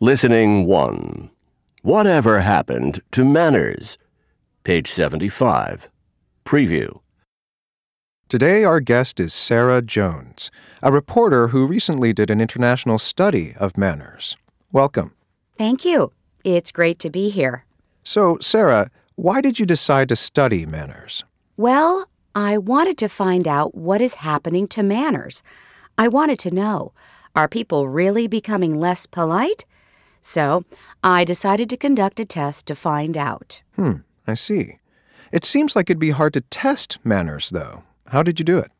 Listening 1. Whatever happened to manners? Page 75. Preview. Today, our guest is Sarah Jones, a reporter who recently did an international study of manners. Welcome. Thank you. It's great to be here. So, Sarah, why did you decide to study manners? Well, I wanted to find out what is happening to manners. I wanted to know, are people really becoming less polite? So, I decided to conduct a test to find out. I see. It seems like it'd be hard to test manners, though. How did you do it?